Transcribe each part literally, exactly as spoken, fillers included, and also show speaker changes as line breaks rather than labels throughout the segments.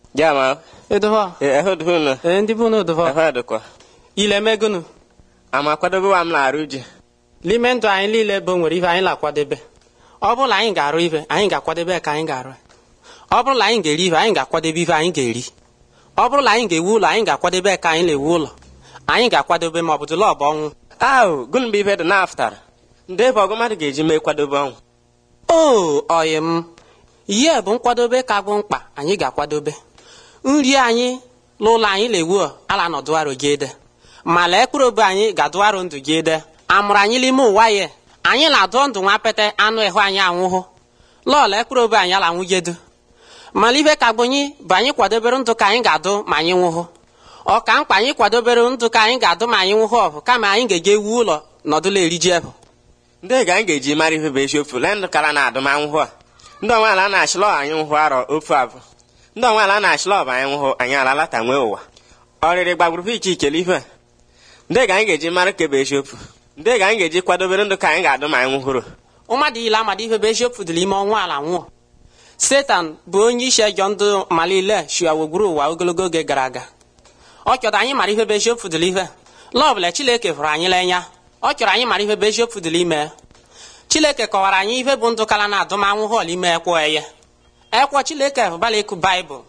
Jama.
Edowa.
Eh ehud hunu.
Eh ndi bunu edowa.
Ehud kwa.
Ile megunu.
Ama kwadobe wa m na-arụ ji.
N'ime ndụ anyị niile bụ nwere ife anyị na-akwadebe. Ọ bụrụ na anyị ga-arụ ife, anyị ga-akwadebe ka anyị ga-arụ. Ọ bụrụ na anyị ga-eri ife, anyị ga-akwadebe ife anyị ga-eri. Ọ bụrụ na anyị ga-ewu ụlọ, anyị ga-akwadebe ka anyị na-ewu ụlọ. Anyị ga-akwadebe ma ọ bụ dịla ọ bụ ọnwụ.
Ahụ, gụnụ bụ ife dị n'aftara. Ndị ebe ọgụ mmadụ ga-eji mee kwadobe ọnwụ.
Oo, ọyị m. Ihe bụ nkwadobe ka bụ mkpa anyị ga-akwadobe. Nri anyị n'ụlọ anyị na-ewu ala nọdụ arụ gede. Ma lee mkpụrụ obi anyị ga-adụ arụ ndụ gede. Amụrụ anyị n'ime ụwa ya. Anyị na-adụ ndụ nwa pete anụ ịhụ anyị anwụhụ. Lọọla mkpụrụ obi anyị ala nwụgedu. Mana ife ka gbonyi bụ anyị kwadobere ndụ ka anyị ga-adụ ma anyị nwụhụ. Ọ ka mkpa anyị kwadobere ndụ ka anyị ga-adụ ma anyị nwụhụ ọbụ kama anyị ga-eje ewu ụlọ nọdụla eri ji ebụ.
Ndị ga anyị ga-eji mara ife bụ eziokwu lee ndụ kara na adụmanwụhụ a. Ndị onwe ala na-achịlọ anyị nwụhụ arọ ofu abụ. Ndị onwe ala na-achịlọ ọbụ anyị nwụhụ anyị ala lata nwee ụwa. Ọrịrị gbagburu iche ichele ife. Ndị ga anyị ga-eji mara ka bụ eziokwu. Ndị ga anyị ga-eji kwadobere ndụ ka anyị ga-adụ ma anyị nwụhụrụ.
Ụmadụ ile amadi ife bụ eziokwu dị n'ime ọnwa ala nwụọ. Satan bụ onye isi ejọ ndụ malile shiawogburu ụwa ogologo oge gara aga. Ọ chọrọ anyị mara ife bụ eziokwu dị n'ife. Lọọbụla Chineke hụrụ anyị n'anya. Ọ chọrọ anyị mara ife bụ eziokwu dị n'ime. Chineke kọwara anyị ife bụ ndụ kala na adụmanwụhụ n'ime ekwo eye. Ekwo Chineke hụbala ịkụ Baịbụl.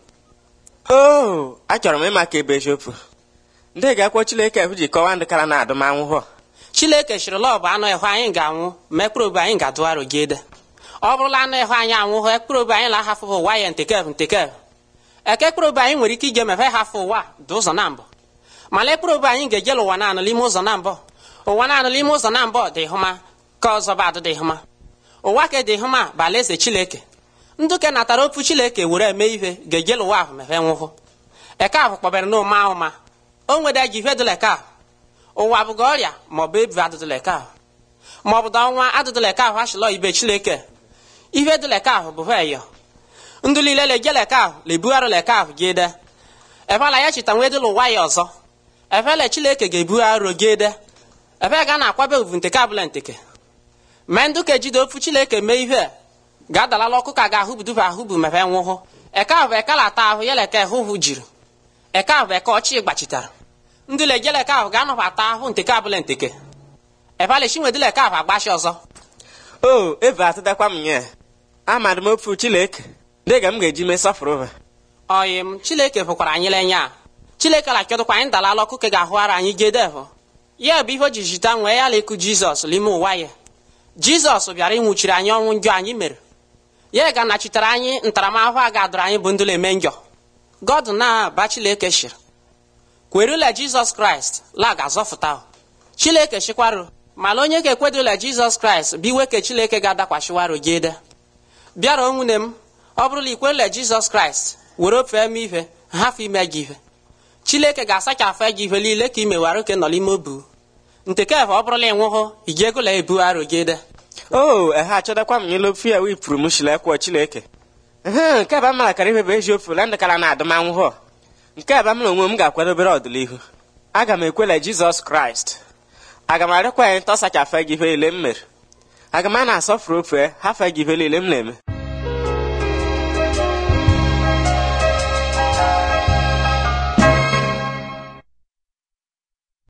Oo, achọrọ m ịma ka ebe eziokwu. Ndị ga-ekwo Chineke ji kọwaa ndụ kala na adụmanwụhụ.
Chineke chịrị lọọbụ anụ ịhụ anyị ga-anwụ ma mkpụrụ obi anyị ga-adụ arụ gede. Ọ bụrụla anụ ịhụ anyị anwụhụ mkpụrụ obi anyị na-ahafụ ụwa ya ntekev ntekev. Eke mkpụrụ obi anyị nwere ike ije mefe hafụ ụwa dị ụzọ na mbụ. Mana mkpụrụ obi anyị ga-ejela ụwa naanị n'ime ụzọ na mbụ. Ụwa naanị n'ime ụzọ na mbụ dị hụma ka ọzọ bụ adụ dị hụma. Ụwa ke dị hụma bụ alaeze Chineke. Ndụ ke natara ofu Chineke were eme ihe ga-ejela ụwa ahụ mefe nwụhụ. Eke ahụ kpọbere n'ụma ahụ ma o nwere ji ife dịla eke ahụ. Ụwa bụga ọrịa ma ọ bụ ebi adụdụla eke ahụ. Ma ọ bụ ọnwa adụdụla eke ahụ achịlọ ibe Chineke. Ife dịla eke ahụ bụ veyo. Ndụ niile lejela eke ahụ lebugharịla eke ahụ gede. Efela ya chita nwee dịla ụwa ya ọzọ. Efele Chineke ga-ebugharị gede. Efe ga na-akwabe uvu nteke abụla nteke. Mee ndụ ka ejide ofu Chineke mee ihe ga-adalala ọkụ ka ga-ahụbudufe ahụbu mefe nwụhụ. Eke ahụ bụ ekala ata ahụ yela eke hụhụ jiri. Eke ahụ bụ eke ọchị gbachitara. Ndị lejela eke ahụ ga-anọbata ahụ nteke abụla nteke. Efele chinwedịla eke ahụ agbashi ọzọ.
Oo, ebe atụdakwa m nye. Amadụ m ofu Chineke. Ndị ga m ga-eji mee sọfụrụ.
Ọyị m Chineke fụkwara anyị lenya. Chineke la chọdụkwa anyị dalala ọkụ ka ga-ahụara anyị gedevụ. Ya bụ ihe o ji jita nwee ya lekụ Jizọs n'ime ụwa ya. Jizọs bịara ịnwụchiri anyị ọnwụ njọ anyị mere. Ya ga-anachitere anyị ntaramahụhụ a ga-adọrọ anyị bụ ndụ eme njọ. God na-aba Chineke shiri. Kwerula Jizọs Kraịst la ga-azọfụta. Chineke chikwarụ mana onye ga-ekwedola Jizọs Kraịst bụ iwe ka Chineke ga-adakwashiwarụ gede. Bịara onwune m, ọ bụrụla ikwerula Jizọs Kraịst were ofe eme ife hafụ ime gị ife. Chineke ga-asachafụ gị ife niile ka imewarụ ke nọ n'ime obu. Ntekefe ọ bụrụla ịnwụhụ iji egola ebu arụ gede.
Oo, ehe achọdakwa m nyela ofu ya wipụrụ m shilekwa Chineke. Ehe, nke ebe m mara kara ife bụ eziokwu na ndị kara na adụmanwụhụ. Nke ebe m na onwe m ga-akwadobere ọdịnihu. Aga m ekwela Jizọs Kraịst. Aga m arịọkwa ya ntọsachafụ gị ife niile m mere. Aga m a na-asọfụrụ ofe hafụ gị ife niile m na-eme.